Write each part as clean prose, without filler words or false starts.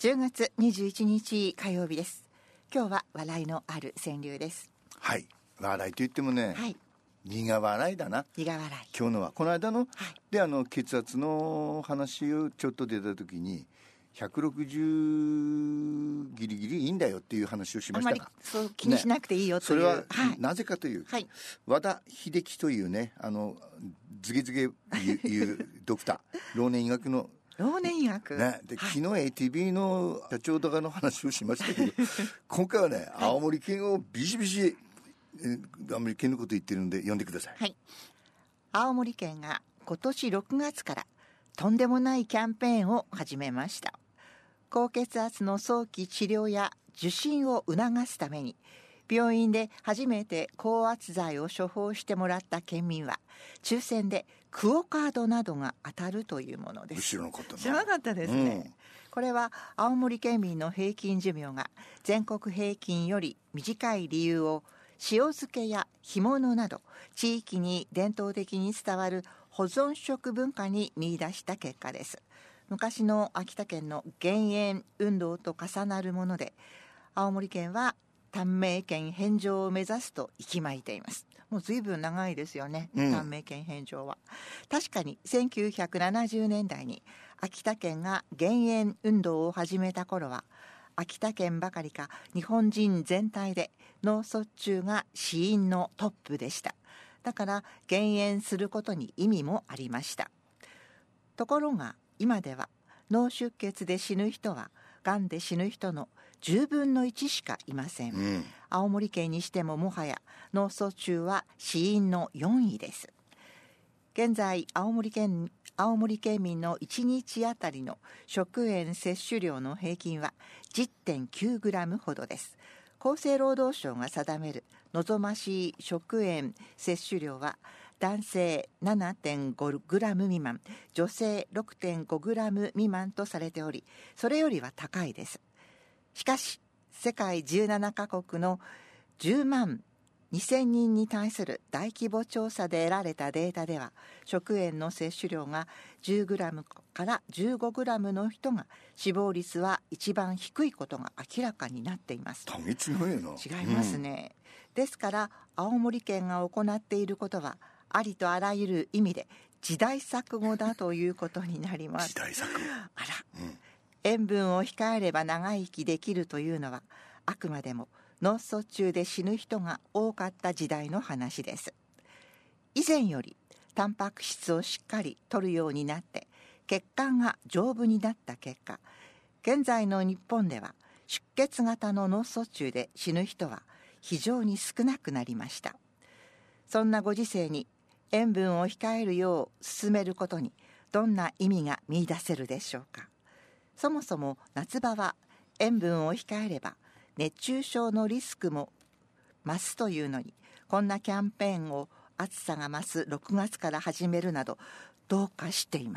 10月21日火曜日です。今日は笑いのある川柳です。 はい、笑いと言ってもね、はい、苦笑いだな。 苦笑い。 今日のはこの間の、で血圧の話をちょっと出た時に160ギリギリいいんだよっていう話をしましたが、 あまりそう気にしなくていいよという、 それはなぜかという、和田秀樹というね、ズゲズゲいうドクター老年医学の老年医学、 ね、で昨日 ATB の社長とかの話をしましたけど今回はね、青森県をビシビシ青森県のこと言ってるんで読んでください。 はい、青森県が今年6月からとんでもないキャンペーンを始めました。高血圧の早期治療や受診を促すために病院で初めて高圧剤を処方してもらった県民は抽選でクオカードなどが当たるというものです。 知らなかったな。 知らなかったですね、これは青森県民の平均寿命が全国平均より短い理由を塩漬けや干物など地域に伝統的に伝わる保存食文化に見出した結果です。昔の秋田県の減塩運動と重なるもので、青森県は短命県返上を目指すと息巻いています。もう随分長いですよね、短命県返上は。確かに1970年代に秋田県が減塩運動を始めた頃は秋田県ばかりか日本人全体で脳卒中が死因のトップでした。だから減塩することに意味もありました。ところが今では脳出血で死ぬ人はがんで死ぬ人の10分の1しかいません、青森県にしてももはや脳卒中は死因の4位です。現在青森県民の1日あたりの食塩摂取量の平均は 10.9g ほどです。厚生労働省が定める望ましい食塩摂取量は男性 7.5g 未満、女性 6.5g 未満とされており、それよりは高いです。しかし世界17カ国の10万2000人に対する大規模調査で得られたデータでは、食塩の摂取量が 10g から 15g の人が死亡率は一番低いことが明らかになっています。 違いますね、ですから青森県が行っていることはありとあらゆる意味で時代錯誤だということになります。 時代錯誤。 塩分を控えれば長生きできるというのはあくまでも脳卒中で死ぬ人が多かった時代の話です。以前よりタンパク質をしっかり摂るようになって血管が丈夫になった結果、現在の日本では出血型の脳卒中で死ぬ人は非常に少なくなりました。そんなご時世に塩分を控えるよう勧めることにどんな意味が見出せるでしょうか。そもそも夏場は塩分を控えれば熱中症のリスクも増すというのに、こんなキャンペーンを暑さが増す6月から始めるなどどうかしています。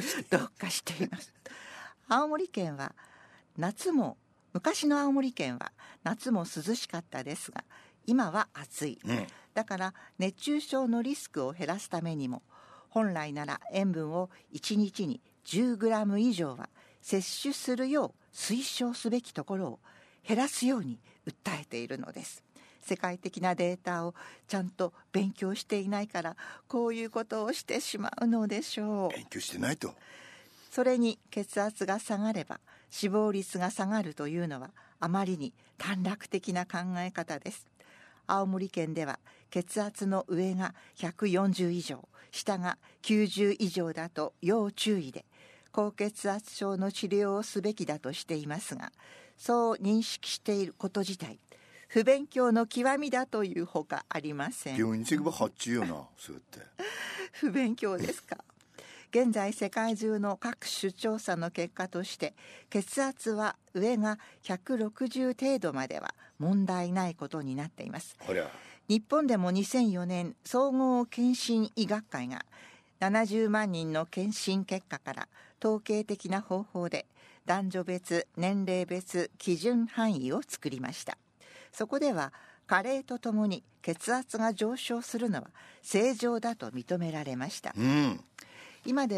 青森県は昔の青森県は夏も涼しかったですが今は暑い、だから熱中症のリスクを減らすためにも本来なら塩分を1日に 10g 以上は摂取するよう推奨すべきところを減らすように訴えているのです。世界的なデータをちゃんと勉強していないからこういうことをしてしまうのでしょう。 勉強してないと。 それに血圧が下がれば死亡率が下がるというのはあまりに短絡的な考え方です。青森県では血圧の上が140以上、下が90以上だと要注意で高血圧症の治療をすべきだとしていますが、そう認識していること自体不勉強の極みだというほかありません。 病院に行けば発注よな、そうやって不勉強ですか。現在世界中の各種調査の結果として血圧は上が160程度までは問題ないことになっています。日本でも2004年総合健診医学会が70万人の検診結果から統計的な方法で男女別年齢別基準範囲を作りました。そこでは加齢とともに血圧が上昇するのは正常だと認められました、今では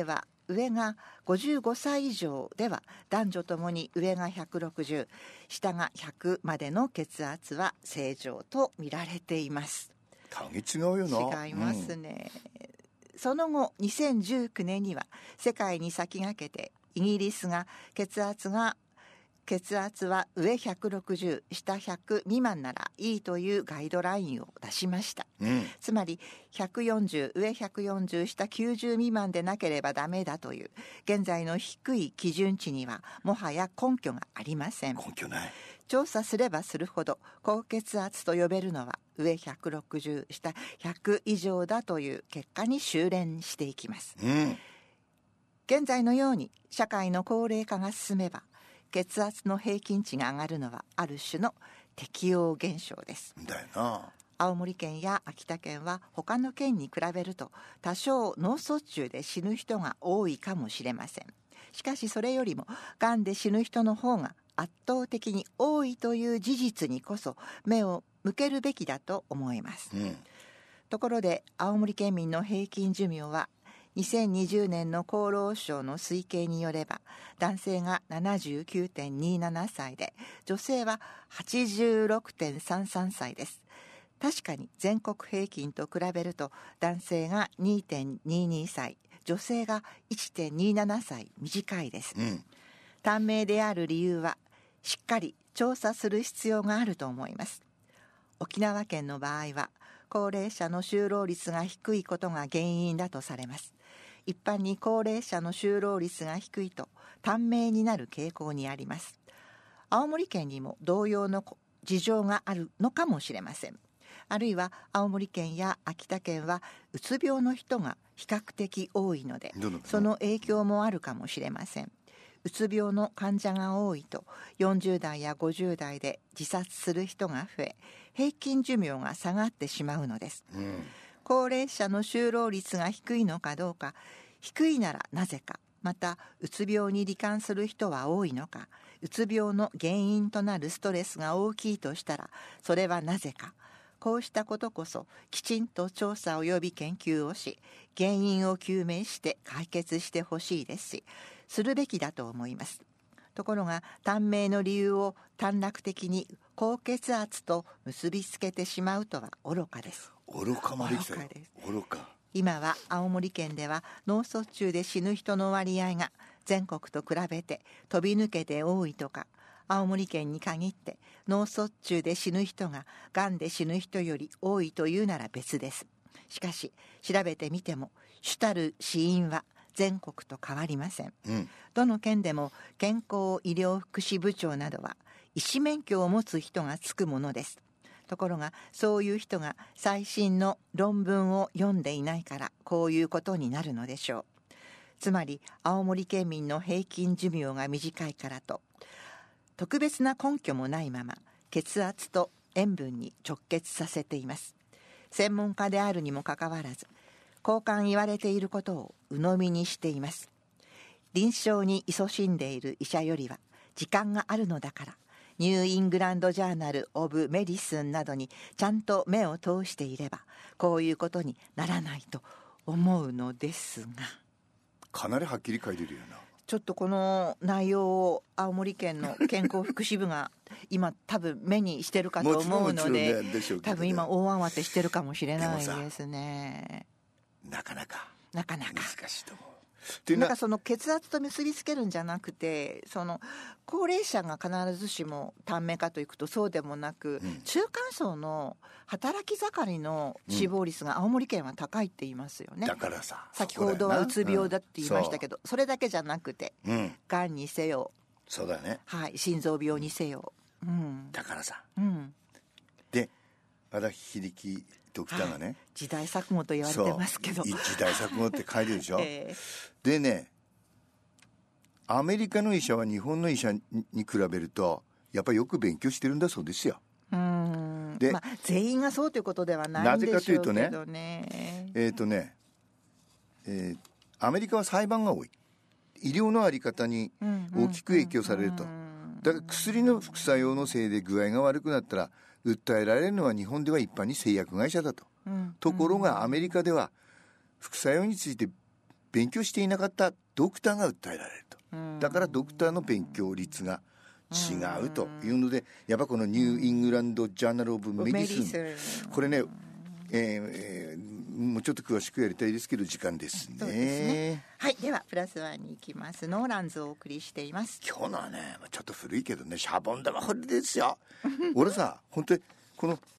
上が55歳以上では男女ともに上が160、下が100までの血圧は正常と見られています。 影違うよな。 違いますね、その後2019年には世界に先駆けてイギリスが血圧は上160下100未満ならいいというガイドラインを出しました、つまり140上140下90未満でなければダメだという現在の低い基準値にはもはや根拠がありません。 根拠ない。 調査すればするほど高血圧と呼べるのは上160下100以上だという結果に修練していきます、現在のように社会の高齢化が進めば血圧の平均値が上がるのはある種の適応現象です。 だよな。 青森県や秋田県は他の県に比べると多少脳卒中で死ぬ人が多いかもしれません。しかしそれよりもがんで死ぬ人の方が圧倒的に多いという事実にこそ目を向けるべきだと思います、ところで青森県民の平均寿命は2020年の厚労省の推計によれば男性が 79.27 歳で女性は 86.33 歳です。確かに全国平均と比べると男性が 2.22 歳女性が 1.27 歳短いです、短命である理由はしっかり調査する必要があると思います。沖縄県の場合は高齢者の就労率が低いことが原因だとされます。一般に高齢者の就労率が低いと短命になる傾向にあります。青森県にも同様の事情があるのかもしれません。あるいは青森県や秋田県はうつ病の人が比較的多いのでその影響もあるかもしれません。うつ病の患者が多いと40代や50代で自殺する人が増え平均寿命が下がってしまうのです、高齢者の就労率が低いのかどうか、低いならなぜか、またうつ病に罹患する人は多いのか、うつ病の原因となるストレスが大きいとしたらそれはなぜか、こうしたことこそきちんと調査及び研究をし原因を究明して解決してほしいですしするべきだと思います。ところが短命の理由を短絡的に高血圧と結びつけてしまうとは愚かです。 愚かまで来たよ。愚か。 今は青森県では脳卒中で死ぬ人の割合が全国と比べて飛び抜けて多いとか、青森県に限って脳卒中で死ぬ人ががんで死ぬ人より多いというなら別です。しかし調べてみても主たる死因は全国と変わりません、どの県でも健康医療福祉部長などは医師免許を持つ人がつくものです。ところがそういう人が最新の論文を読んでいないからこういうことになるのでしょう。つまり青森県民の平均寿命が短いからと特別な根拠もないまま血圧と塩分に直結させています。専門家であるにもかかわらず交換言われていることを鵜呑みにしています。臨床に勤しんでいる医者よりは時間があるのだからニューイングランドジャーナル・オブ・メディスンなどにちゃんと目を通していればこういうことにならないと思うのですが、 かなりはっきり書いてるよな。 ちょっとこの内容を青森県の健康福祉部が今多分目にしてるかと思うので、多分今大慌てしてるかもしれないですね。 なかなか難しいと思う。 なんかその血圧と結びつけるんじゃなくて、その高齢者が必ずしも短命かといくとそうでもなく、中間層の働き盛りの死亡率が青森県は高いって言いますよね。 だからさ、 先ほどはうつ病だって言いましたけど、それだけじゃなくて、がんにせよ、 そうだね、 はい、心臓病にせよ、 だからさ、で和田秀樹ドクターがね、 時代錯誤と言われてますけど、 時代錯誤って書いてるでしょ、でね、アメリカの医者は日本の医者に比べるとやっぱりよく勉強してるんだそうですよ。 で、全員がそうということではないんでしょうけどね。なぜかというとね、 アメリカは裁判が多い。医療のあり方に大きく影響されると。だから薬の副作用のせいで具合が悪くなったら訴えられるのは日本では一般に製薬会社だと、ところがアメリカでは副作用について勉強していなかったドクターが訴えられると。だからドクターの勉強率が違うというので、やっぱこのニューイングランドジャーナルオブメディスン、これね、もうちょっと詳しくやりたいですけど時間ですね。 そうですね。はい、ではプラスワンに行きます。ノーランズをお送りしています。 今日のはねちょっと古いけどね、シャボン玉ホリですよ俺さ本当にこの